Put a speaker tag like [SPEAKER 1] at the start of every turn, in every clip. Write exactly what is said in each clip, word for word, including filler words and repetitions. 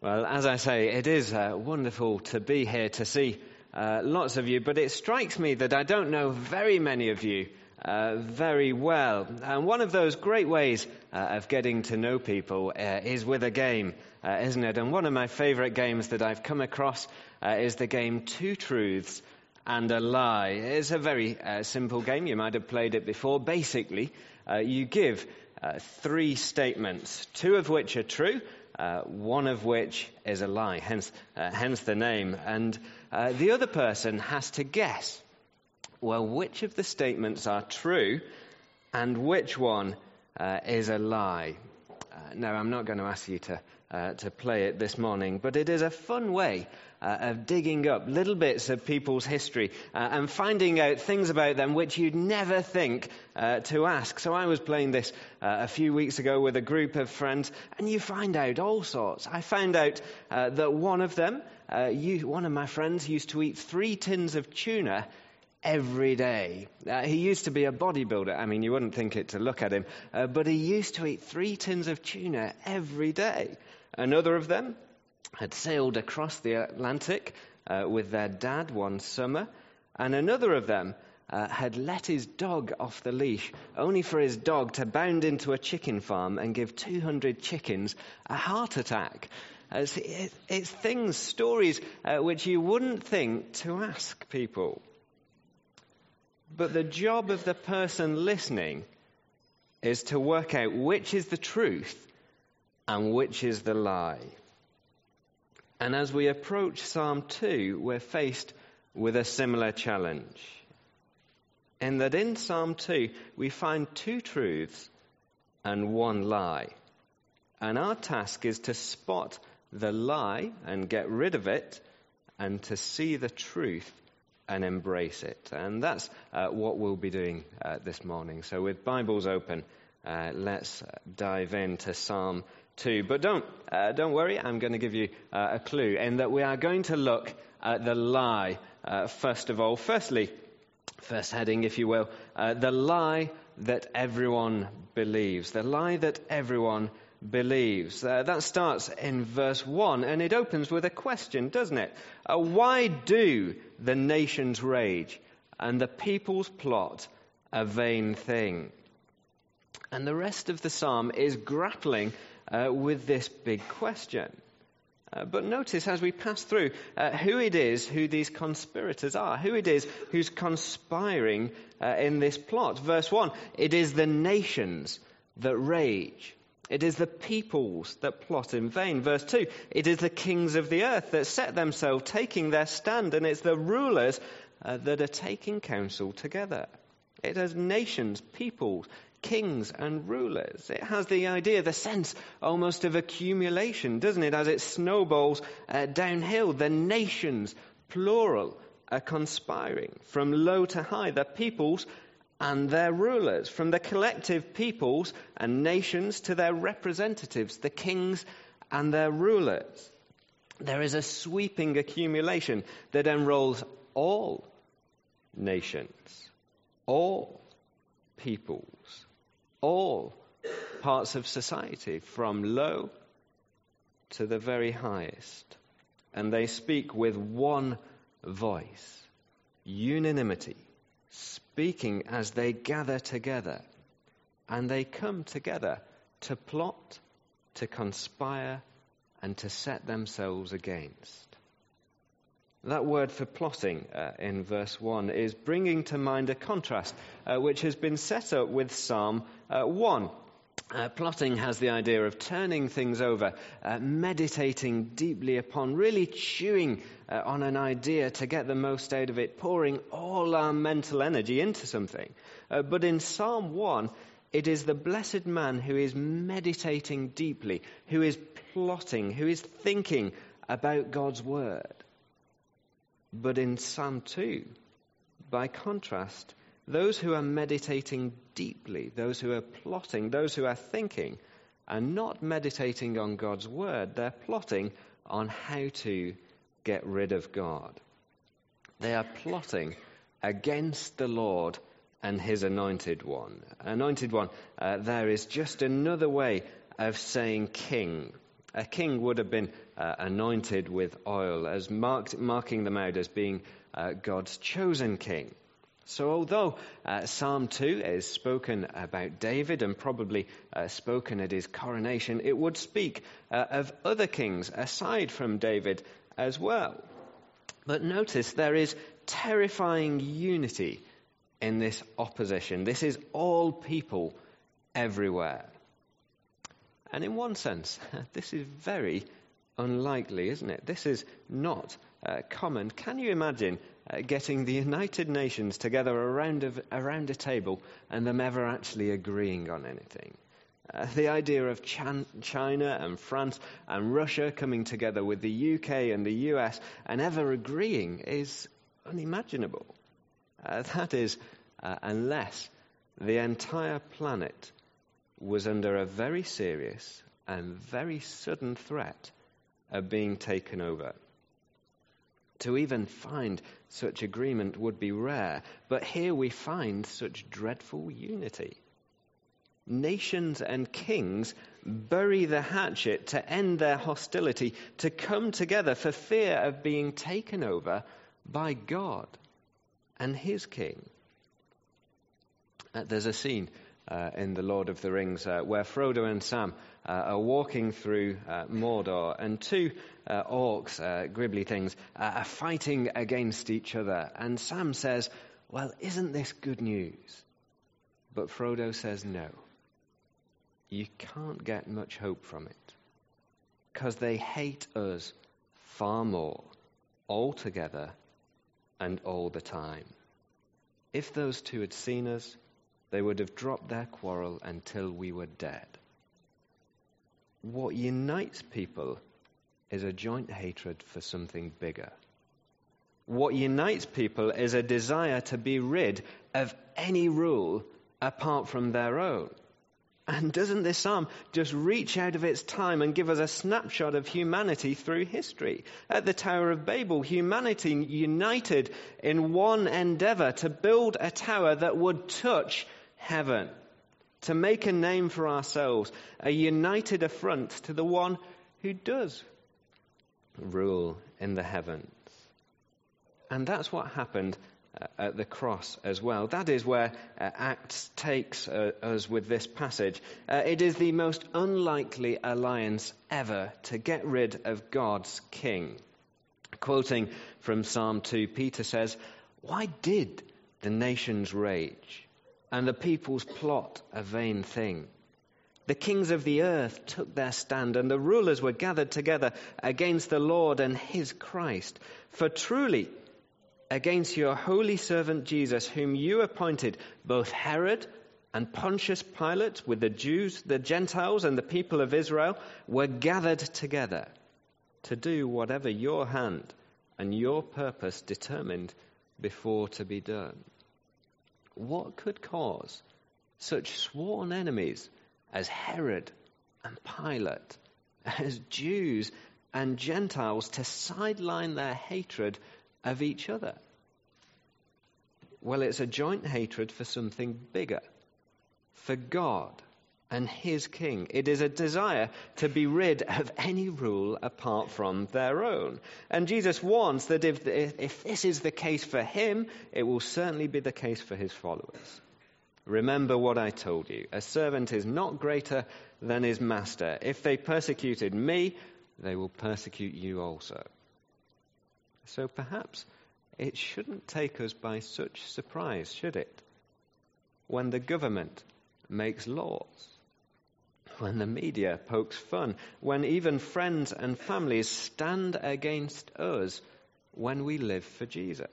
[SPEAKER 1] Well, as I say, it is uh, wonderful to be here to see uh, lots of you, but it strikes me that I don't know very many of you uh, very well. And one of those great ways uh, of getting to know people uh, is with a game, uh, isn't it? And one of my favourite games that I've come across uh, is the game Two Truths and a Lie. It's a very uh, simple game. You might have played it before. Basically, uh, you give uh, three statements, two of which are true, Uh, one of which is a lie, hence, uh, hence the name. And uh, the other person has to guess, well, which of the statements are true and which one uh, is a lie. Uh, now, I'm not going to ask you to uh, to play it this morning, but it is a fun way uh, of digging up little bits of people's history uh, and finding out things about them which you'd never think uh, to ask. So I was playing this uh, a few weeks ago with a group of friends, and you find out all sorts. I found out uh, that one of them, uh, you, one of my friends, used to eat three tins of tuna every day. Uh, he used to be a bodybuilder. I mean, you wouldn't think it to look at him, uh, but he used to eat three tins of tuna every day. Another of them had sailed across the Atlantic uh, with their dad one summer, and another of them uh, had let his dog off the leash, only for his dog to bound into a chicken farm and give two hundred chickens a heart attack. Uh, it's, it, it's things, stories, uh, which you wouldn't think to ask people. But the job of the person listening is to work out which is the truth and which is the lie. And as we approach Psalm two, we're faced with a similar challenge. In that in Psalm two, we find two truths and one lie. And our task is to spot the lie and get rid of it, and to see the truth and embrace it. And that's uh, what we'll be doing uh, this morning. So with Bibles open, uh, let's dive into Psalm two. But don't uh, don't worry, I'm going to give you uh, a clue in that we are going to look at the lie uh, first of all. Firstly, first heading, if you will, uh, the lie that everyone believes. The lie that everyone believes. Uh, that starts in verse one, and it opens with a question, doesn't it? Uh, why do the nations rage and the peoples plot a vain thing? And the rest of the psalm is grappling uh, with this big question. Uh, but notice as we pass through uh, who it is who these conspirators are, who it is who's conspiring uh, in this plot. Verse one, it is the nations that rage. It is the peoples that plot in vain. Verse two, it is the kings of the earth that set themselves, taking their stand, and it's the rulers uh, that are taking counsel together. It has nations, peoples, kings and rulers. It has the idea, the sense almost of accumulation, doesn't it? As it snowballs uh, downhill, the nations, plural, are conspiring from low to high. The peoples and their rulers, from the collective peoples and nations to their representatives, the kings and their rulers. There is a sweeping accumulation that enrolls all nations, all peoples, all parts of society, from low to the very highest. And they speak with one voice, unanimity, speaking as they gather together. And they come together to plot, to conspire, and to set themselves against. That word for plotting uh, in verse one is bringing to mind a contrast uh, which has been set up with Psalm uh, one. Uh, plotting has the idea of turning things over, uh, meditating deeply upon, really chewing uh, on an idea to get the most out of it, pouring all our mental energy into something. Uh, but in Psalm one, it is the blessed man who is meditating deeply, who is plotting, who is thinking about God's word. But in Psalm two, by contrast, those who are meditating deeply, those who are plotting, those who are thinking, are not meditating on God's word. They're plotting on how to get rid of God. They are plotting against the Lord and his anointed one. Anointed one, uh, there is just another way of saying king. a king would have been uh, anointed with oil, as marked, marking them out as being uh, God's chosen king. So although uh, Psalm two is spoken about David and probably uh, spoken at his coronation, it would speak uh, of other kings aside from David as well. But notice there is terrifying unity in this opposition. This is all people everywhere. And in one sense, this is very unlikely, isn't it? This is not uh, common. Can you imagine uh, getting the United Nations together around a, around a table and them ever actually agreeing on anything? Uh, the idea of Chan- China and France and Russia coming together with the U K and the U S and ever agreeing is unimaginable. Uh, that is, uh, unless the entire planet was under a very serious and very sudden threat of being taken over. To even find such agreement would be rare, but here we find such dreadful unity. Nations and kings bury the hatchet to end their hostility, to come together for fear of being taken over by God and his king. Uh, there's a scene uh, in The Lord of the Rings uh, where Frodo and Sam uh, are walking through uh, Mordor, and two uh, orcs, uh, gribbly things, uh, are fighting against each other. And Sam says, "Well, isn't this good news?" But Frodo says, "No. You can't get much hope from it, because they hate us far more, altogether and all the time. If those two had seen us, they would have dropped their quarrel until we were dead." What unites people is a joint hatred for something bigger. What unites people is a desire to be rid of any rule apart from their own. And doesn't this psalm just reach out of its time and give us a snapshot of humanity through history? At the Tower of Babel, humanity united in one endeavor to build a tower that would touch heaven, to make a name for ourselves, a united affront to the one who does rule in the heavens. And that's what happened uh, at the cross as well. That is where uh, Acts takes uh, us with this passage. Uh, it is the most unlikely alliance ever to get rid of God's king. Quoting from Psalm two, Peter says, "Why did the nations rage and the peoples plot a vain thing? The kings of the earth took their stand, and the rulers were gathered together against the Lord and his Christ. For truly, against your holy servant Jesus, whom you appointed, both Herod and Pontius Pilate, with the Jews, the Gentiles, and the people of Israel, were gathered together to do whatever your hand and your purpose determined before to be done." What could cause such sworn enemies as Herod and Pilate, as Jews and Gentiles, to sideline their hatred of each other? Well, it's a joint hatred for something bigger, for God and his king. It is a desire to be rid of any rule apart from their own. And Jesus warns that if, if this is the case for him, it will certainly be the case for his followers. "Remember what I told you. A servant is not greater than his master. If they persecuted me, they will persecute you also." So perhaps it shouldn't take us by such surprise, should it? When the government makes laws, when the media pokes fun, when even friends and families stand against us when we live for Jesus.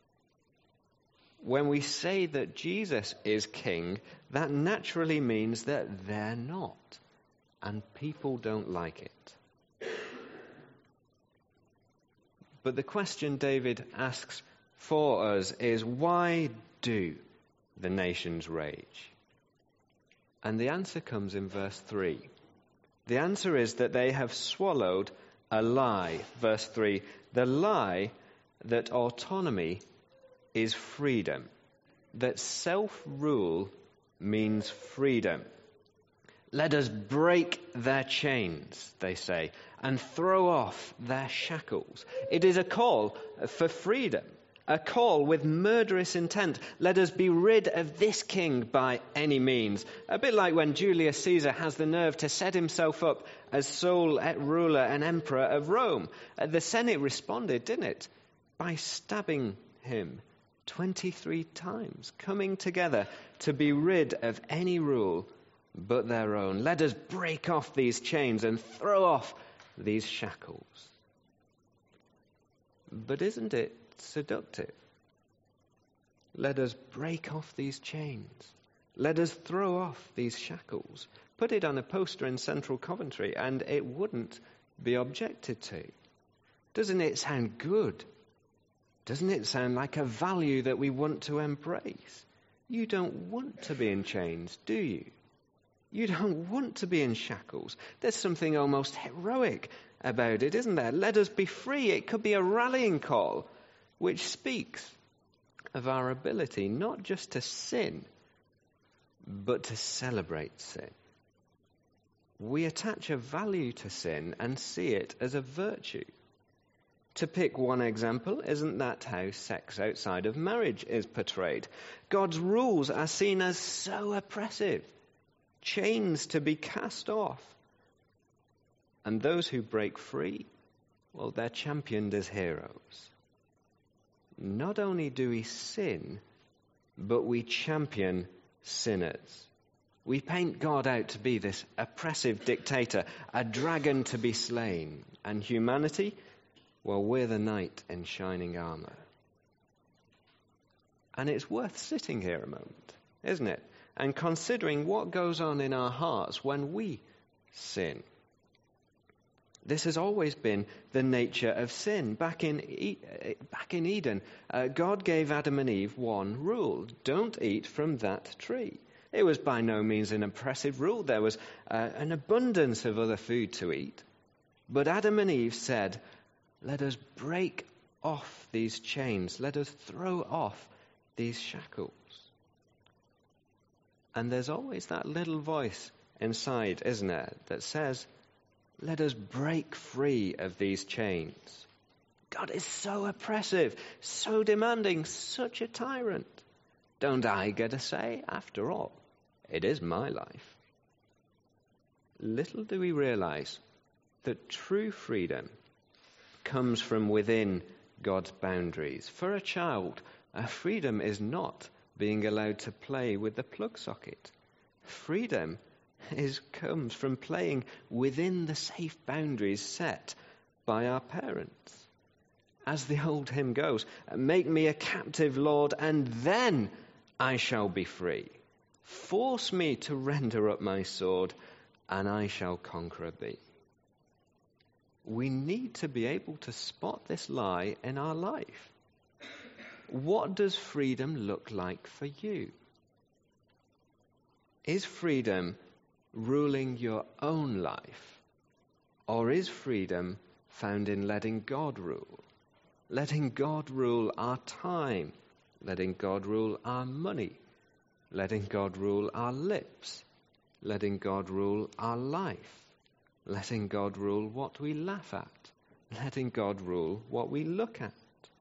[SPEAKER 1] When we say that Jesus is king, that naturally means that they're not, and people don't like it. But the question David asks for us is, why do the nations rage? And the answer comes in verse three. The answer is that they have swallowed a lie. Verse three, the lie that autonomy is freedom, that self-rule means freedom. Let us break their chains, they say, and throw off their shackles. It is a call for freedom, a call with murderous intent. Let us be rid of this king by any means. A bit like when Julius Caesar has the nerve to set himself up as sole ruler and emperor of Rome. The Senate responded, didn't it? By stabbing him twenty-three times, coming together to be rid of any rule but their own. Let us break off these chains and throw off these shackles. But isn't it seductive? Let us break off these chains. Let us throw off these shackles. Put it on a poster in central Coventry and it wouldn't be objected to. Doesn't it sound good? Doesn't it sound like a value that we want to embrace? You don't want to be in chains, do you? You don't want to be in shackles. There's something almost heroic about it, isn't there? Let us be free. It could be a rallying call which speaks of our ability not just to sin, but to celebrate sin. We attach a value to sin and see it as a virtue. To pick one example, isn't that how sex outside of marriage is portrayed? God's rules are seen as so oppressive, chains to be cast off. And those who break free, well, they're championed as heroes. Not only do we sin, but we champion sinners. We paint God out to be this oppressive dictator, a dragon to be slain. And humanity, well, we're the knight in shining armor. And it's worth sitting here a moment, isn't it? And considering what goes on in our hearts when we sin. This has always been the nature of sin. Back in, back in Eden, uh, God gave Adam and Eve one rule. Don't eat from that tree. It was by no means an oppressive rule. There was uh, an abundance of other food to eat. But Adam and Eve said, let us break off these chains. Let us throw off these shackles. And there's always that little voice inside, isn't there, that says, let us break free of these chains. God is so oppressive, so demanding, such a tyrant. Don't I get a say? After all, it is my life. Little do we realize that true freedom comes from within God's boundaries. For a child, a freedom is not being allowed to play with the plug socket. Freedom is comes from playing within the safe boundaries set by our parents. As the old hymn goes, make me a captive, Lord, and then I shall be free. Force me to render up my sword, and I shall conqueror be. We need to be able to spot this lie in our life. What does freedom look like for you? Is freedom ruling your own life? Or is freedom found in letting God rule? Letting God rule our time. Letting God rule our money. Letting God rule our lips. Letting God rule our life. Letting God rule what we laugh at. Letting God rule what we look at.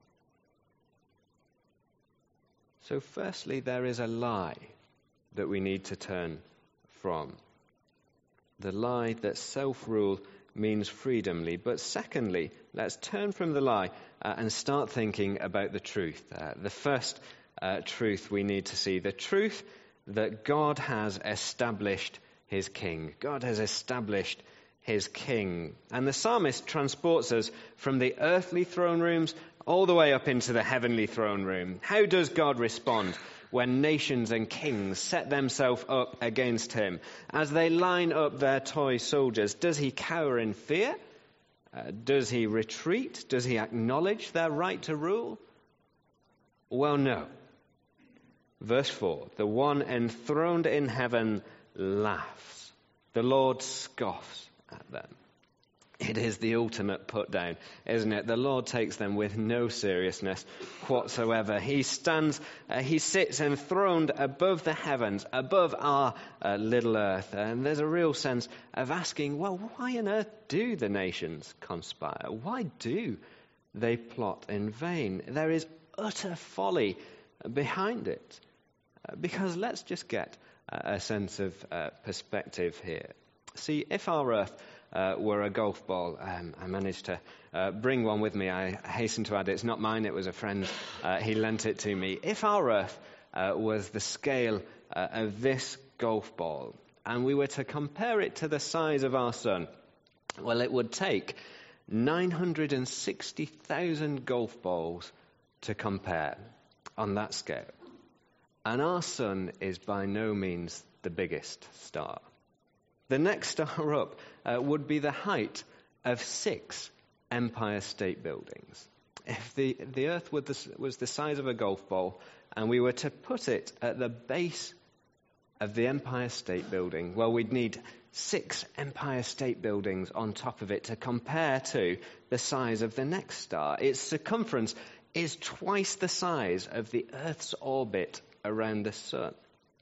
[SPEAKER 1] So firstly, there is a lie that we need to turn from. The lie that self-rule means freedomly. But secondly, let's turn from the lie uh, and start thinking about the truth. Uh, the first uh, truth we need to see, the truth that God has established his king. God has established his king. And the psalmist transports us from the earthly throne rooms all the way up into the heavenly throne room. How does God respond when nations and kings set themselves up against him? As they line up their toy soldiers, does he cower in fear? Uh, does he retreat? Does he acknowledge their right to rule? Well, no. Verse four, the one enthroned in heaven laughs. The Lord scoffs at them. It is the ultimate put down, isn't it? The Lord takes them with no seriousness whatsoever. He stands, uh, he sits enthroned above the heavens, above our uh, little earth. And there's a real sense of asking, well, why on earth do the nations conspire? Why do they plot in vain? There is utter folly behind it. Uh, because let's just get uh, a sense of uh, perspective here. See, if our earth Uh, were a golf ball. Um, I managed to uh, bring one with me. I hasten to add it's not mine, it was a friend. Uh, he lent it to me. If our earth uh, was the scale uh, of this golf ball, and we were to compare it to the size of our sun, well, it would take nine hundred sixty thousand golf balls to compare on that scale. And our sun is by no means the biggest star. The next star up uh, would be the height of six Empire State Buildings. If the, the Earth was the, was the size of a golf ball, and we were to put it at the base of the Empire State Building, well, we'd need six Empire State Buildings on top of it to compare to the size of the next star. Its circumference is twice the size of the Earth's orbit around the sun.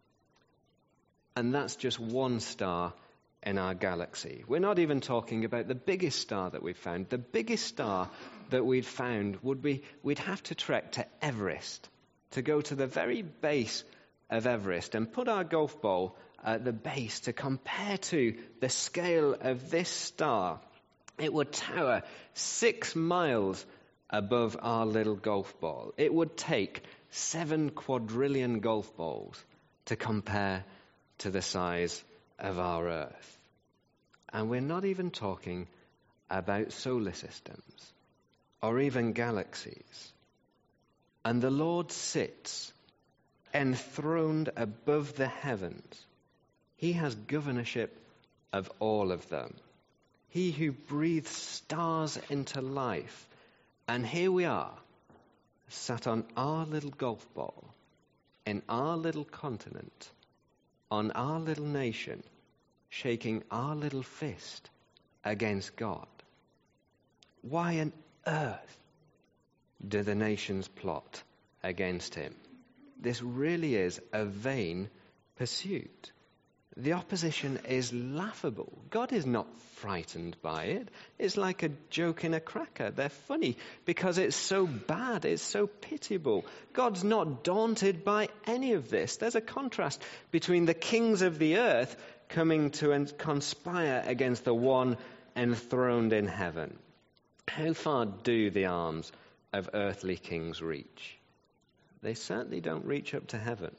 [SPEAKER 1] And that's just one star in our galaxy. We're not even talking about the biggest star that we've found. The biggest star that we'd found would be, we'd have to trek to Everest, to go to the very base of Everest and put our golf ball at the base to compare to the scale of this star. It would tower six miles above our little golf ball. It would take seven quadrillion golf balls to compare to the size of our Earth. And we're not even talking about solar systems or even galaxies. And the Lord sits enthroned above the heavens. He has governorship of all of them. He who breathes stars into life. And here we are, sat on our little golf ball, in our little continent, on our little nation, shaking our little fist against God. Why on earth do the nations plot against him? This really is a vain pursuit. The opposition is laughable. God is not frightened by it. It's like a joke in a cracker. They're funny because it's so bad, it's so pitiable. God's not daunted by any of this. There's a contrast between the kings of the earth coming to conspire against the one enthroned in heaven. How far do the arms of earthly kings reach? They certainly don't reach up to heaven.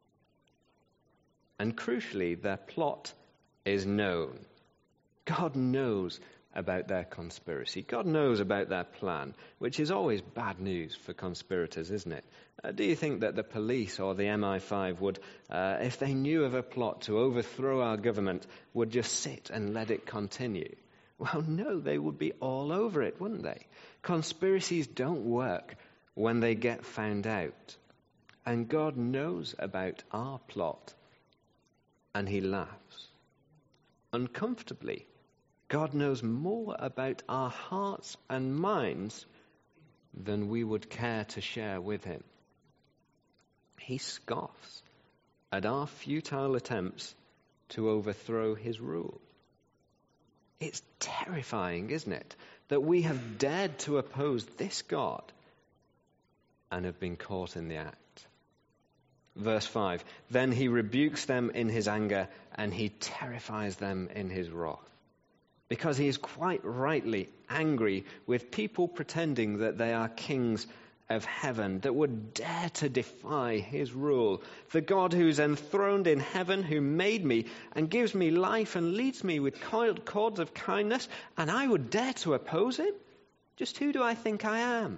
[SPEAKER 1] And crucially, their plot is known. God knows about their conspiracy. God knows about their plan, which is always bad news for conspirators, isn't it? Uh, do you think that the police or the M I five would, uh, if they knew of a plot to overthrow our government, would just sit and let it continue? Well, no, they would be all over it, wouldn't they? Conspiracies don't work when they get found out. And God knows about our plot. And he laughs. Uncomfortably, God knows more about our hearts and minds than we would care to share with him. He scoffs at our futile attempts to overthrow his rule. It's terrifying, isn't it, that we have dared to oppose this God and have been caught in the act. Verse five, then he rebukes them in his anger and he terrifies them in his wrath. Because he is quite rightly angry with people pretending that they are kings of heaven, that would dare to defy his rule. The God who's enthroned in heaven, who made me and gives me life and leads me with coiled cords of kindness, and I would dare to oppose him? Just who do I think I am?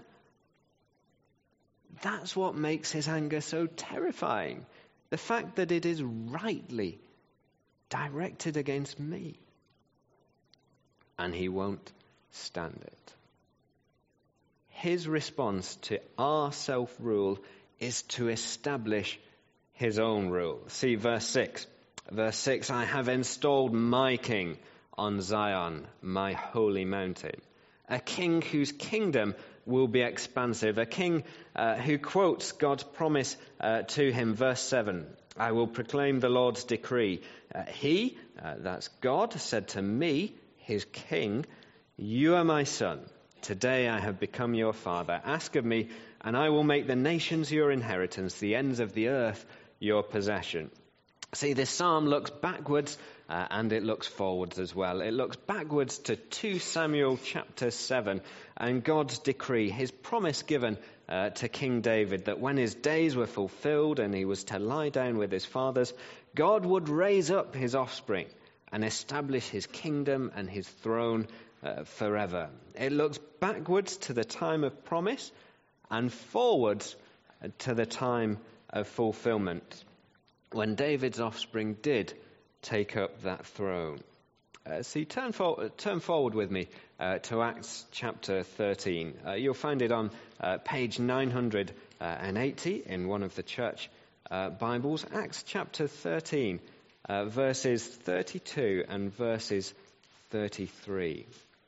[SPEAKER 1] That's what makes his anger so terrifying. The fact that it is rightly directed against me. And he won't stand it. His response to our self-rule is to establish his own rule. See verse six. Verse six, I have installed my king on Zion, my holy mountain. A king whose kingdom will be expansive. A king uh, who quotes God's promise uh, to him. Verse seven, I will proclaim the Lord's decree. Uh, he, uh, that's God, said to me, his king, you are my son. Today I have become your father. Ask of me, and I will make the nations your inheritance, the ends of the earth your possession. See, this psalm looks backwards uh, and it looks forwards as well. It looks backwards to two Samuel chapter seven and God's decree, his promise given uh, to King David that when his days were fulfilled and he was to lie down with his fathers, God would raise up his offspring and establish his kingdom and his throne uh, forever. It looks backwards to the time of promise and forwards to the time of fulfillment, when David's offspring did take up that throne. Uh, see, turn, for, turn forward with me uh, to Acts chapter thirteen. Uh, you'll find it on uh, page nine hundred eighty in one of the church uh, Bibles. Acts chapter thirteen, uh, verses thirty-two and verses thirty-three.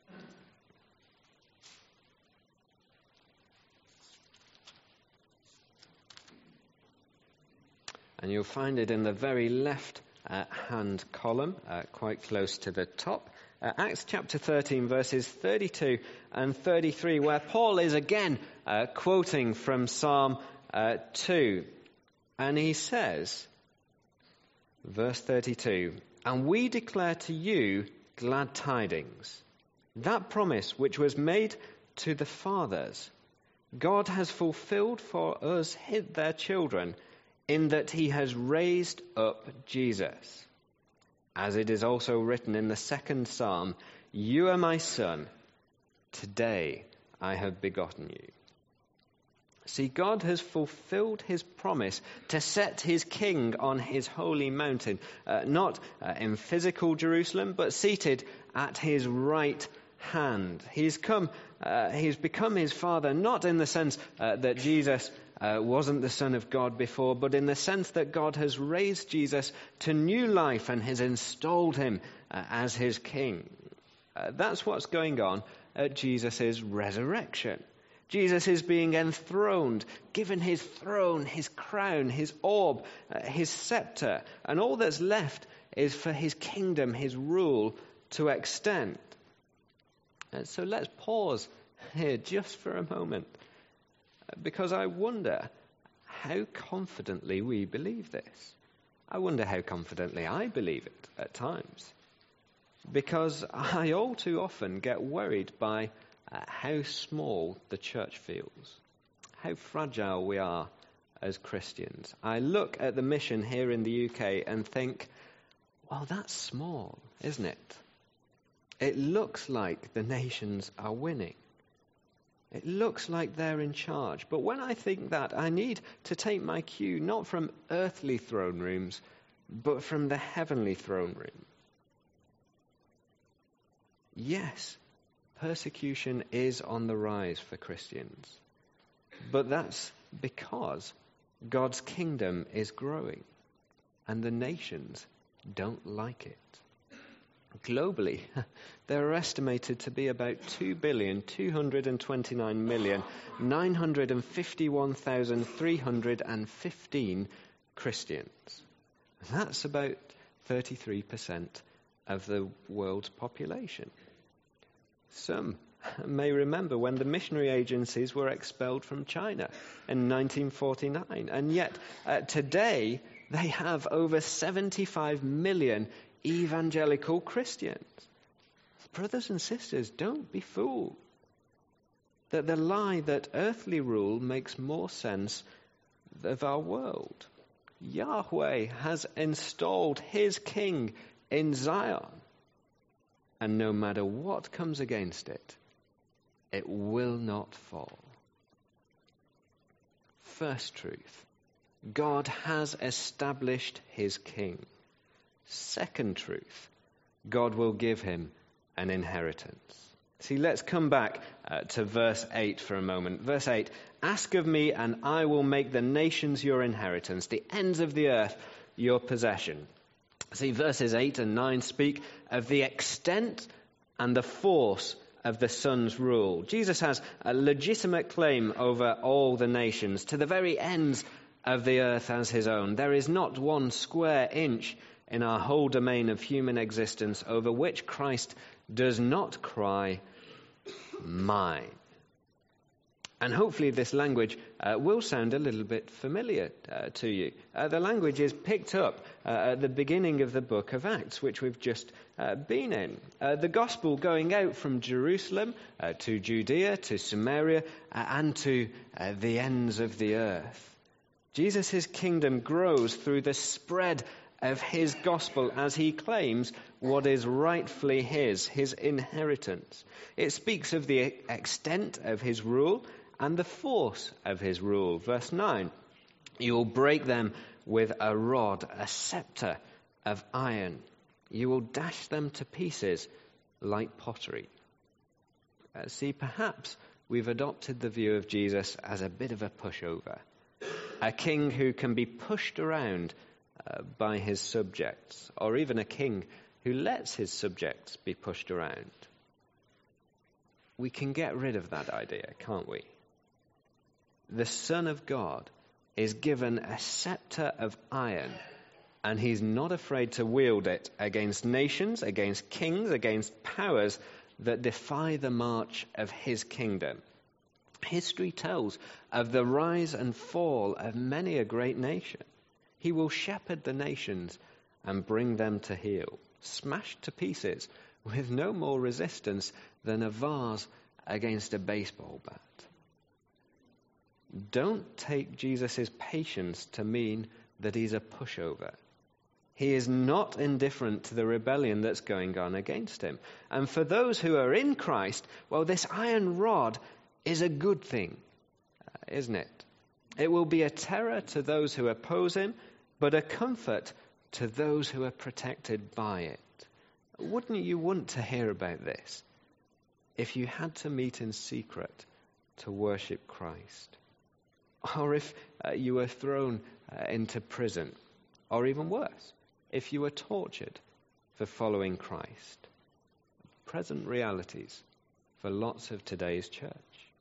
[SPEAKER 1] And you'll find it in the very left uh, hand column, uh, quite close to the top. Uh, Acts chapter thirteen, verses thirty-two and thirty-three, where Paul is again uh, quoting from Psalm uh, two. And he says, verse thirty-two, and we declare to you glad tidings. That promise which was made to the fathers, God has fulfilled for us, their children, in that he has raised up Jesus. As it is also written in the second psalm, you are my son, today I have begotten you. See, God has fulfilled his promise to set his king on his holy mountain, uh, not uh, in physical Jerusalem, but seated at his right hand. He's come, uh, he's become his father, not in the sense uh, that Jesus Uh, wasn't the Son of God before, but in the sense that God has raised Jesus to new life and has installed him uh, as his king. Uh, that's what's going on at Jesus' resurrection. Jesus is being enthroned, given his throne, his crown, his orb, uh, his scepter, and all that's left is for his kingdom, his rule to extend. And so let's pause here just for a moment, because I wonder how confidently we believe this. I wonder how confidently I believe it at times. Because I all too often get worried by uh, how small the church feels, how fragile we are as Christians. I look at the mission here in the U K and think, well, that's small, isn't it? It looks like the nations are winning. It looks like they're in charge. But when I think that, I need to take my cue not from earthly throne rooms, but from the heavenly throne room. Yes, persecution is on the rise for Christians. But that's because God's kingdom is growing, and the nations don't like it. Globally, there are estimated to be about two billion, two hundred twenty-nine million, nine hundred fifty-one thousand, three hundred fifteen Christians. That's about thirty-three percent of the world's population. Some may remember when the missionary agencies were expelled from China in nineteen forty-nine, and yet uh, today they have over seventy-five million evangelical Christians. Brothers and sisters, don't be fooled that the lie that earthly rule makes more sense of our world. Yahweh has installed his king in Zion, and no matter what comes against it, it will not fall. First truth, God has established his king. Second truth, God will give him an inheritance. See, let's come back uh, to verse eight for a moment. Verse eight, ask of me and I will make the nations your inheritance, the ends of the earth your possession. See, verses eight and nine speak of the extent and the force of the Son's rule. Jesus has a legitimate claim over all the nations, to the very ends of the earth as his own. There is not one square inch in our whole domain of human existence over which Christ does not cry, mine. And hopefully this language uh, will sound a little bit familiar uh, to you. Uh, the language is picked up uh, at the beginning of the book of Acts, which we've just uh, been in. Uh, the gospel going out from Jerusalem uh, to Judea, to Samaria, uh, and to uh, the ends of the earth. Jesus' kingdom grows through the spread of his gospel as he claims what is rightfully his, his inheritance. It speaks of the extent of his rule and the force of his rule. Verse nine, you will break them with a rod, a scepter of iron. You will dash them to pieces like pottery. Uh, see, perhaps we've adopted the view of Jesus as a bit of a pushover, a king who can be pushed around uh, by his subjects, or even a king who lets his subjects be pushed around. We can get rid of that idea, can't we? The Son of God is given a scepter of iron, and he's not afraid to wield it against nations, against kings, against powers that defy the march of his kingdom. History tells of the rise and fall of many a great nation. He will shepherd the nations and bring them to heel, smashed to pieces with no more resistance than a vase against a baseball bat. Don't take Jesus' patience to mean that he's a pushover. He is not indifferent to the rebellion that's going on against him. And for those who are in Christ, well, this iron rod is a good thing, isn't it? It will be a terror to those who oppose him, but a comfort to those who are protected by it. Wouldn't you want to hear about this if you had to meet in secret to worship Christ? Or if uh, you were thrown uh, into prison, or even worse, if you were tortured for following Christ. Present realities for lots of today's church.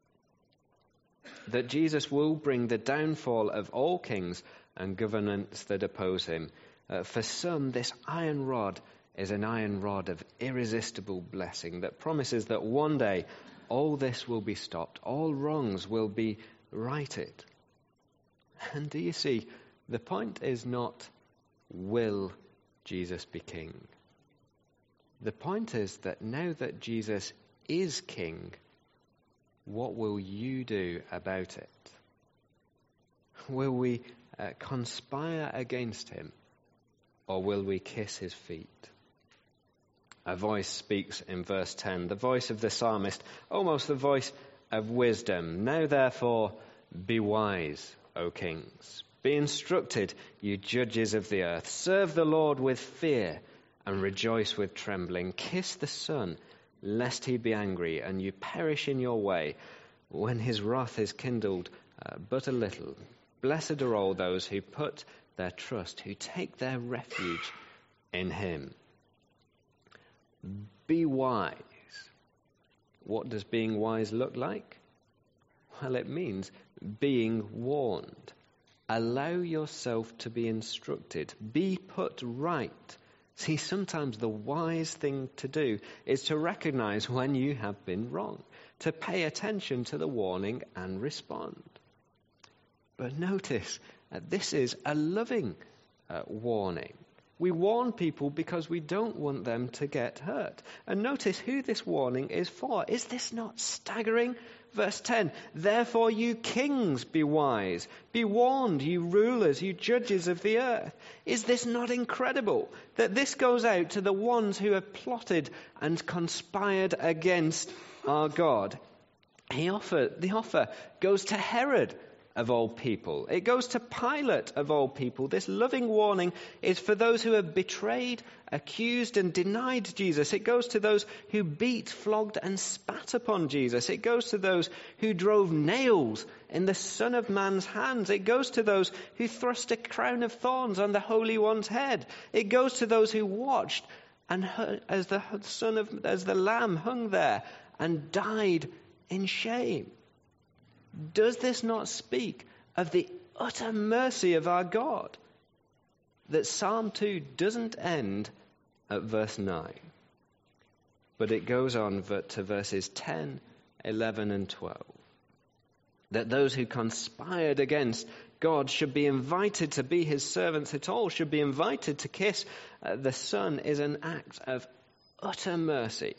[SPEAKER 1] That Jesus will bring the downfall of all kings and governments that oppose him. Uh, for some, this iron rod is an iron rod of irresistible blessing that promises that one day all this will be stopped, all wrongs will be righted. And do you see, the point is not, will Jesus be king? The point is that now that Jesus is king, what will you do about it? Will we uh, conspire against him, or will we kiss his feet? A voice speaks in verse ten, the voice of the psalmist, almost the voice of wisdom. Now therefore, be wise, O kings. Be instructed, you judges of the earth. Serve the Lord with fear and rejoice with trembling. Kiss the Son, lest he be angry and you perish in your way when his wrath is kindled uh, but a little. Blessed are all those who put their trust, who take their refuge in him. Be wise. What does being wise look like? Well, it means being warned. Allow yourself to be instructed. Be put right. See, sometimes the wise thing to do is to recognize when you have been wrong, to pay attention to the warning and respond. But notice, uh, this is a loving uh, warning. We warn people because we don't want them to get hurt. And notice who this warning is for. Is this not staggering? Verse ten, therefore you kings be wise. Be warned, you rulers, you judges of the earth. Is this not incredible that this goes out to the ones who have plotted and conspired against our God? He offer, the offer goes to Herod, of all people. It goes to Pilate of all people. This loving warning is for those who have betrayed, accused and denied Jesus. It goes to those who beat, flogged and spat upon Jesus. It goes to those who drove nails in the Son of Man's hands. It goes to those who thrust a crown of thorns on the Holy One's head. It goes to those who watched and heard, as the Son of, as the Lamb hung there and died in shame. Does this not speak of the utter mercy of our God? That Psalm two doesn't end at verse nine, but it goes on to verses ten, eleven and twelve. That those who conspired against God should be invited to be his servants at all, should be invited to kiss uh, the Son is an act of utter mercy.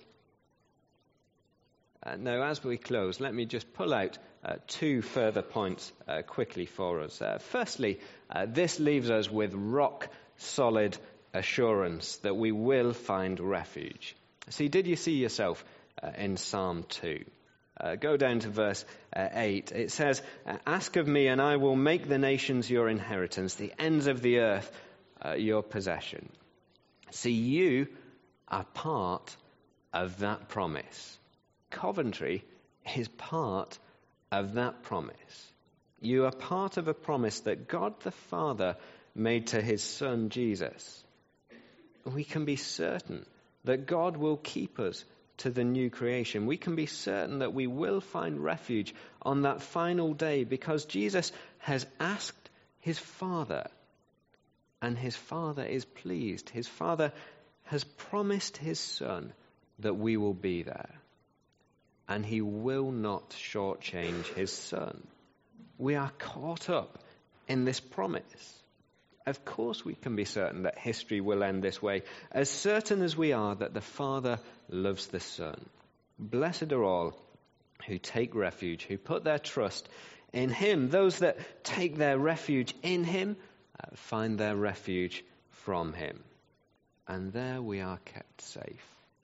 [SPEAKER 1] Uh, now, as we close, let me just pull out uh, two further points uh, quickly for us. Uh, firstly, uh, this leaves us with rock-solid assurance that we will find refuge. See, did you see yourself uh, in Psalm two? Uh, go down to verse uh, eight. It says, "Ask of me, and I will make the nations your inheritance, the ends of the earth uh, your possession." See, you are part of that promise. Coventry is part of that promise. You are part of a promise that God the Father made to his Son Jesus. We can be certain that God will keep us to the new creation. We can be certain that we will find refuge on that final day because Jesus has asked his Father, and his Father is pleased. His Father has promised his Son that we will be there. And he will not shortchange his Son. We are caught up in this promise. Of course we can be certain that history will end this way, as certain as we are that the Father loves the Son. Blessed are all who take refuge, who put their trust in him. Those that take their refuge in him uh, find their refuge from him. And there we are kept safe.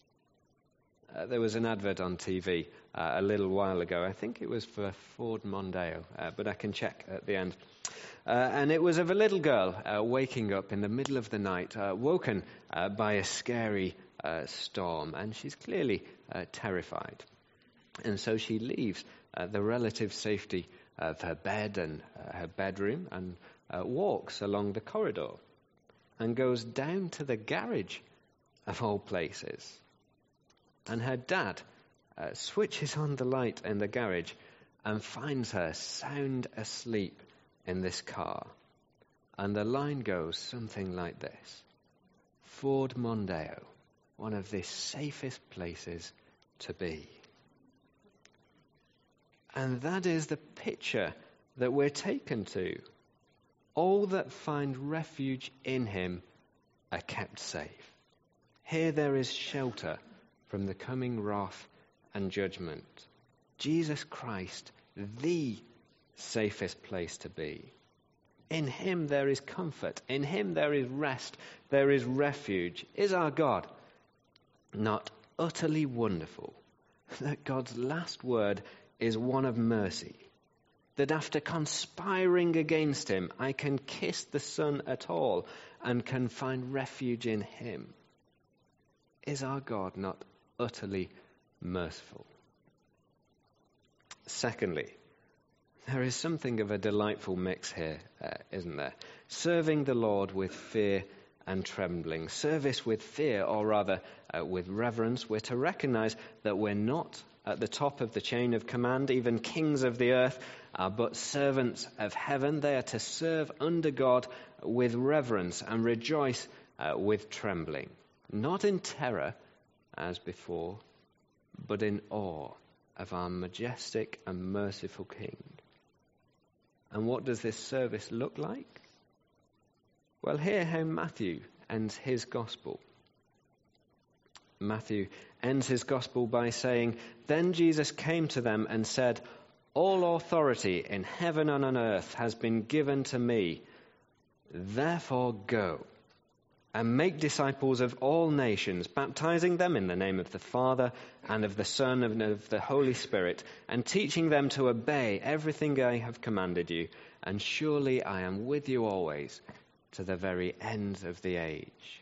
[SPEAKER 1] Uh, there was an advert on T V uh, a little while ago. I think it was for Ford Mondeo, uh, but I can check at the end. Uh, and it was of a little girl uh, waking up in the middle of the night, uh, woken uh, by a scary uh, storm, and she's clearly uh, terrified. And so she leaves uh, the relative safety of her bed and uh, her bedroom and uh, walks along the corridor and goes down to the garage of all places. And her dad uh, switches on the light in the garage and finds her sound asleep in this car. And the line goes something like this: Ford Mondeo, one of the safest places to be. And that is the picture that we're taken to. All that find refuge in him are kept safe. Here there is shelter from the coming wrath and judgment. Jesus Christ, the safest place to be. In him there is comfort. In him there is rest. There is refuge. Is our God not utterly wonderful that God's last word is one of mercy? That after conspiring against him, I can kiss the Son at all and can find refuge in him. Is our God not utterly merciful? Secondly, there is something of a delightful mix here, uh, isn't there? Serving the Lord with fear and trembling. Service with fear, or rather uh, with reverence. We're to recognize that we're not at the top of the chain of command. Even kings of the earth are but servants of heaven. They are to serve under God with reverence and rejoice uh, with trembling. Not in terror, as before, but in awe of our majestic and merciful King. And what does this service look like? Well, hear how Matthew ends his gospel. Matthew ends his gospel by saying, "Then Jesus came to them and said, 'All authority in heaven and on earth has been given to me. Therefore go and make disciples of all nations, baptizing them in the name of the Father and of the Son and of the Holy Spirit, and teaching them to obey everything I have commanded you. And surely I am with you always, to the very end of the age.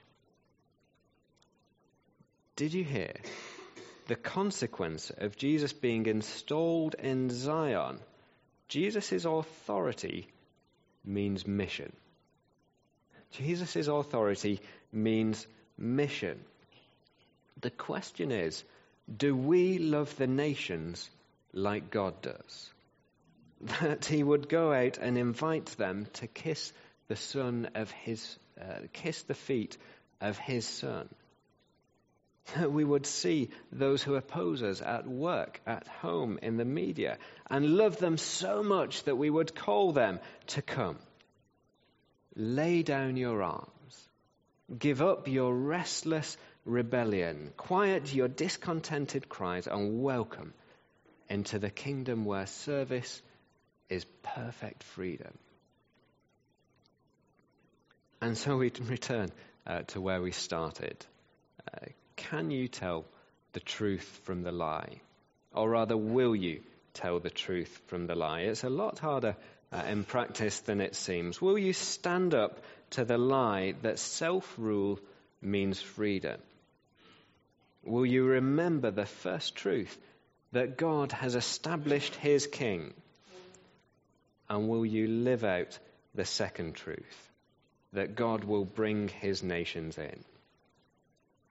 [SPEAKER 1] Did you hear? The consequence of Jesus being installed in Zion, Jesus' authority means mission. Jesus' authority means mission. The question is, do we love the nations like God does? That he would go out and invite them to kiss the son of his, uh, kiss the feet of his son. That we would see those who oppose us at work, at home, in the media, and love them so much that we would call them to come. Lay down your arms. Give up your restless rebellion. Quiet your discontented cries and welcome into the kingdom where service is perfect freedom. And so we return uh, to where we started. Uh, can you tell the truth from the lie? Or rather, will you tell the truth from the lie? It's a lot harder uh, in practice than it seems. Will you stand up to the lie that self-rule means freedom? Will you remember the first truth, that God has established his king? And will you live out the second truth, that God will bring his nations in?